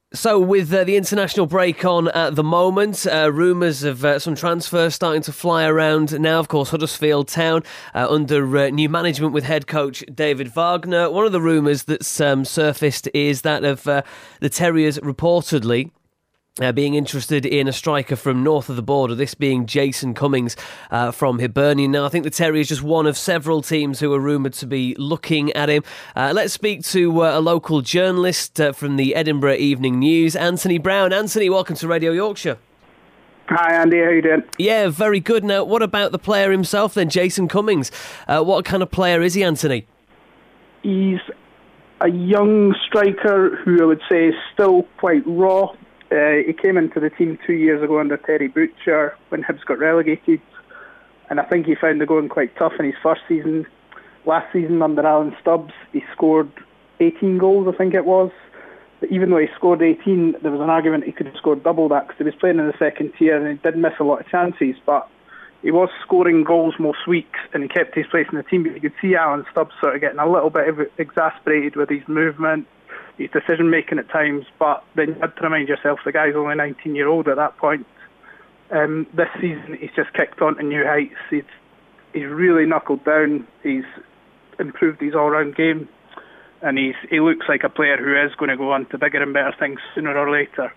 So with the international break on at the moment, rumours of some transfers starting to fly around now. Of course, Huddersfield Town under new management with head coach David Wagner. One of the rumours that's surfaced is that of the Terriers reportedly being interested in a striker from north of the border, this being Jason Cummings from Hibernian. Now, I think the Terriers just one of several teams who are rumoured to be looking at him. Let's speak to a local journalist from the Edinburgh Evening News, Anthony Brown. Anthony, welcome to Radio Yorkshire. Hi Andy, how you doing? Yeah, very good. Now, what about the player himself then, Jason Cummings? What kind of player is he, Anthony? He's a young striker who I would say is still quite raw. He came into the team 2 years ago under Terry Butcher when Hibs got relegated, and I think he found the going quite tough in his first season. Last season under Alan Stubbs, he scored 18 goals, I think it was. But even though he scored 18, there was an argument he could have scored double that because he was playing in the second tier and he did miss a lot of chances. But he was scoring goals most weeks and he kept his place in the team. But you could see Alan Stubbs sort of getting a little bit exasperated with his movement, his decision making at times, but then you had to remind yourself the guy's only 19-year-old at that point. This season he's just kicked on to new heights. He's really knuckled down. He's improved his all-round game, and he looks like a player who is going to go on to bigger and better things sooner or later.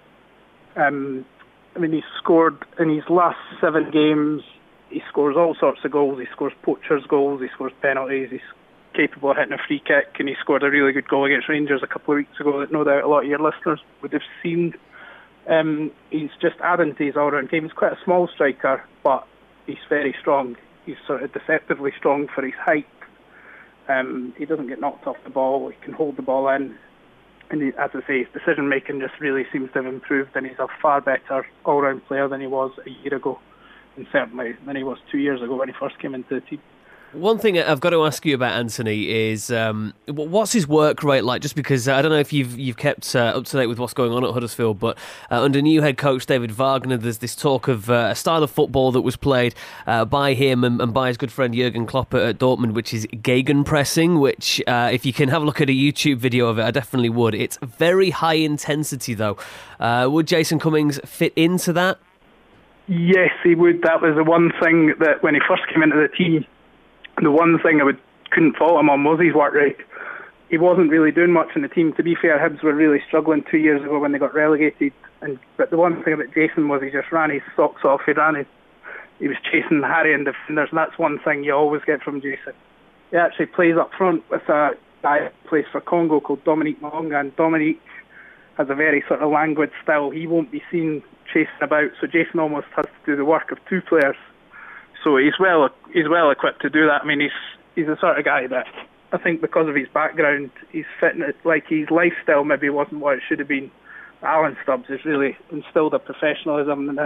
He's scored in his last 7 games. He scores all sorts of goals. He scores poachers' goals. He scores penalties. He's capable of hitting a free kick, and he scored a really good goal against Rangers a couple of weeks ago that no doubt a lot of your listeners would have seen. He's just adding to his all-round game. He's quite a small striker, but he's very strong. He's sort of deceptively strong for his height. He doesn't get knocked off the ball. He can hold the ball in. And as I say, his decision-making just really seems to have improved, and he's a far better all-round player than he was a year ago, and certainly than he was 2 years ago when he first came into the team. One thing I've got to ask you about, Anthony, is what's his work rate like? Just because I don't know if you've kept up to date with what's going on at Huddersfield, but under new head coach David Wagner, there's this talk of a style of football that was played by him and by his good friend Jurgen Klopp at Dortmund, which is gegenpressing, which if you can have a look at a YouTube video of it, I definitely would. It's very high intensity, though. Would Jason Cummings fit into that? Yes, he would. That was the one thing that when he first came into the team, the one thing I couldn't fault him on was his work rate. He wasn't really doing much in the team. To be fair, Hibs were really struggling 2 years ago when they got relegated. But the one thing about Jason was he just ran his socks off. He was chasing Harry and defenders, and that's one thing you always get from Jason. He actually plays up front with a guy who plays for Congo called Dominique Malonga, and Dominique has a very sort of languid style. He won't be seen chasing about, so Jason almost has to do the work of 2 players. So he's well equipped to do that. I mean, he's the sort of guy that I think because of his background, he's fitting it, like his lifestyle maybe wasn't what it should have been. Alan Stubbs has really instilled a professionalism in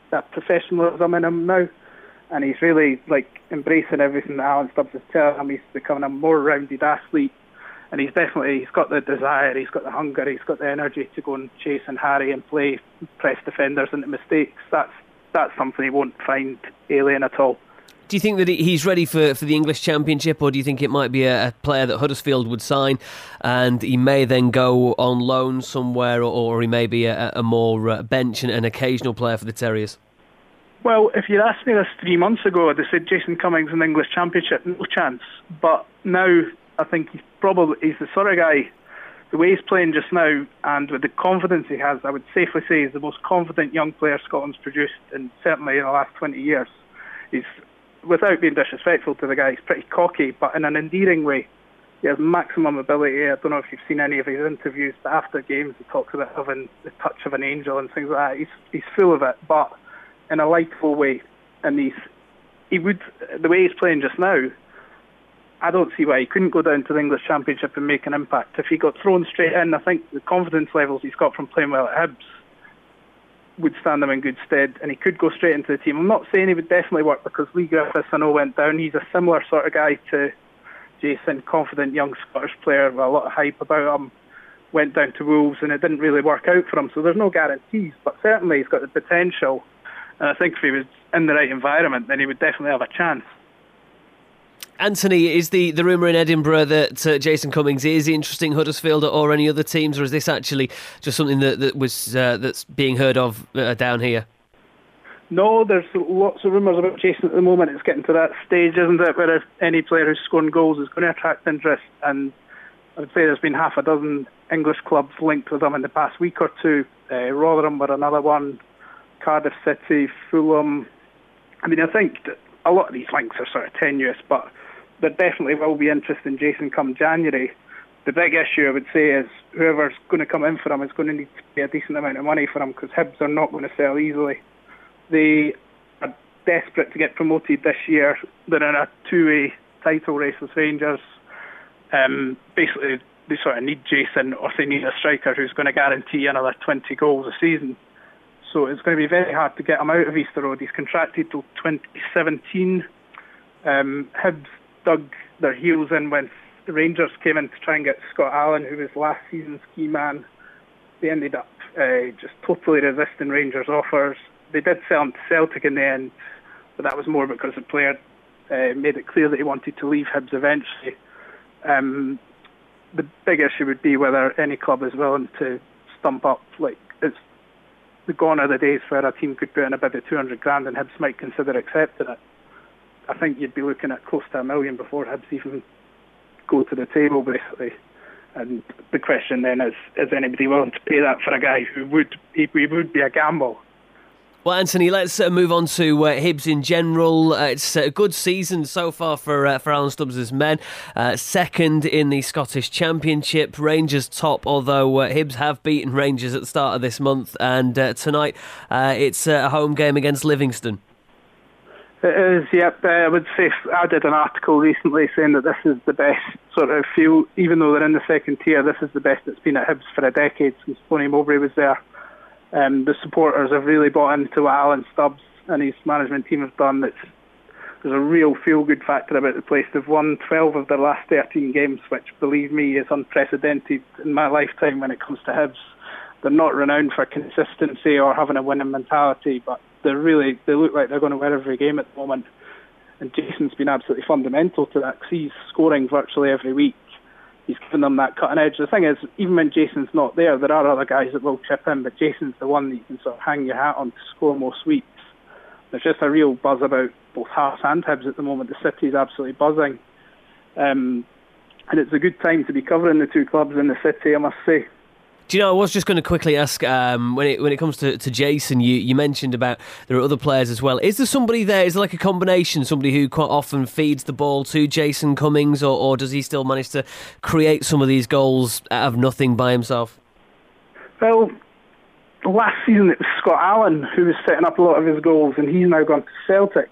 him now, and he's really like embracing everything that Alan Stubbs is telling him. He's becoming a more rounded athlete, and he's got the desire, he's got the hunger, he's got the energy to go and chase and harry and press defenders into mistakes. That's something he won't find alien at all. Do you think that he's ready for the English Championship, or do you think it might be a player that Huddersfield would sign and he may then go on loan somewhere, or he may be a more bench and an occasional player for the Terriers? Well, if you'd asked me this 3 months ago, I'd have said Jason Cummings in the English Championship, no chance. But now I think he's the sort of guy, the way he's playing just now and with the confidence he has, I would safely say he's the most confident young player Scotland's produced, and certainly in the last 20 years. He's, without being disrespectful to the guy, he's pretty cocky, but in an endearing way. He has maximum ability. I don't know if you've seen any of his interviews, but after games he talks about having the touch of an angel and things like that. He's full of it, but in a likeable way. And the way he's playing just now, I don't see why he couldn't go down to the English Championship and make an impact. If he got thrown straight in, I think the confidence levels he's got from playing well at Hibs would stand him in good stead, and he could go straight into the team. I'm not saying he would definitely work because Lee Griffiths, I know, went down. He's a similar sort of guy to Jason, confident young Scottish player with a lot of hype about him. Went down to Wolves and it didn't really work out for him, so there's no guarantees, but certainly he's got the potential, and I think if he was in the right environment then he would definitely have a chance. Anthony, is the rumour in Edinburgh that Jason Cummings is interesting Huddersfield or any other teams, or is this actually just something that's being heard of down here? No, there's lots of rumours about Jason at the moment. It's getting to that stage, isn't it, where if any player who's scoring goals is going to attract interest. And I would say there's been half a dozen English clubs linked with him in the past week or two. Rotherham were another one, Cardiff City, Fulham. I mean, I think that a lot of these links are sort of tenuous, but there definitely will be interest in Jason come January. The big issue, I would say, is whoever's going to come in for him is going to need to pay a decent amount of money for him, because Hibs are not going to sell easily. They are desperate to get promoted this year. They're in a two-way title race with Rangers. Basically, they sort of need Jason, or they need a striker who's going to guarantee another 20 goals a season. So it's going to be very hard to get him out of Easter Road. He's contracted till 2017. Hibs dug their heels in when the Rangers came in to try and get Scott Allen, who was last season's key man. They ended up just totally resisting Rangers' offers. They did sell him to Celtic in the end, but that was more because the player made it clear that he wanted to leave Hibs eventually. The big issue would be whether any club is willing to stump up. Like, it's gone are the days where a team could put in a bid of 200 grand and Hibs might consider accepting it. I think you'd be looking at close to $1 million before Hibs even go to the table, basically. And the question then is anybody willing to pay that for a guy who would be a gamble? Well, Anthony, let's move on to Hibs in general. It's a good season so far for Alan Stubbs' men. Second in the Scottish Championship. Rangers top, although Hibs have beaten Rangers at the start of this month. And tonight it's a home game against Livingston. It is, yep. I would say I did an article recently saying that this is the best sort of field, even though they're in the second tier, this is the best it's been at Hibs for a decade since Tony Mowbray was there. The supporters have really bought into what Alan Stubbs and his management team have done. There's a real feel-good factor about the place. They've won 12 of their last 13 games, which, believe me, is unprecedented in my lifetime when it comes to Hibs. They're not renowned for consistency or having a winning mentality, but they look like they're going to win every game at the moment. And Jason's been absolutely fundamental to that, because he's scoring virtually every week. He's given them that cutting edge. The thing is, even when Jason's not there are other guys that will chip in, but Jason's the one that you can sort of hang your hat on to score most weeks. There's just a real buzz about both Hearts and Hibs at the moment. The city's absolutely buzzing. And it's a good time to be covering the two clubs in the city, I must say. Do you know, I was just going to quickly ask, when it comes to Jason, you mentioned about there are other players as well. Is there somebody there, is there like a combination, somebody who quite often feeds the ball to Jason Cummings, or does he still manage to create some of these goals out of nothing by himself? Well, last season it was Scott Allen who was setting up a lot of his goals, and he's now gone to Celtic.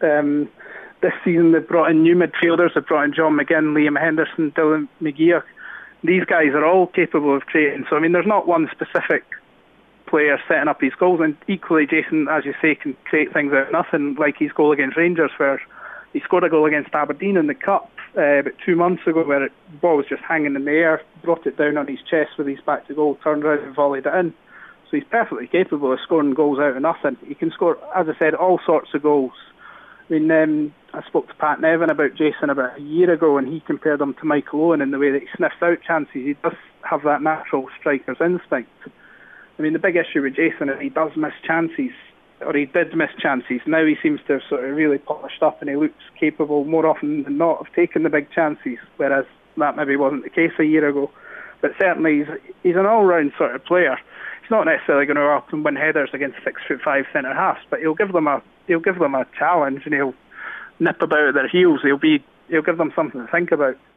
This season they've brought in new midfielders. They've brought in John McGinn, Liam Henderson, Dylan McGeer. These guys are all capable of creating. So, I mean, there's not one specific player setting up his goals. And equally, Jason, as you say, can create things out of nothing, like his goal against Rangers, where he scored a goal against Aberdeen in the Cup about 2 months ago, where the ball was just hanging in the air, brought it down on his chest with his back to goal, turned around and volleyed it in. So he's perfectly capable of scoring goals out of nothing. He can score, as I said, all sorts of goals. I mean, I spoke to Pat Nevin about Jason about a year ago, and he compared him to Michael Owen in the way that he sniffs out chances. He does have that natural striker's instinct. I mean, the big issue with Jason is he does miss chances, or he did miss chances. Now he seems to have sort of really polished up, and he looks capable more often than not of taking the big chances, whereas that maybe wasn't the case a year ago. But certainly he's an all-round sort of player. He's not necessarily going to go up and win headers against 6'5" centre halves, but he'll give them a challenge, and he'll nip about at their heels. He'll give them something to think about.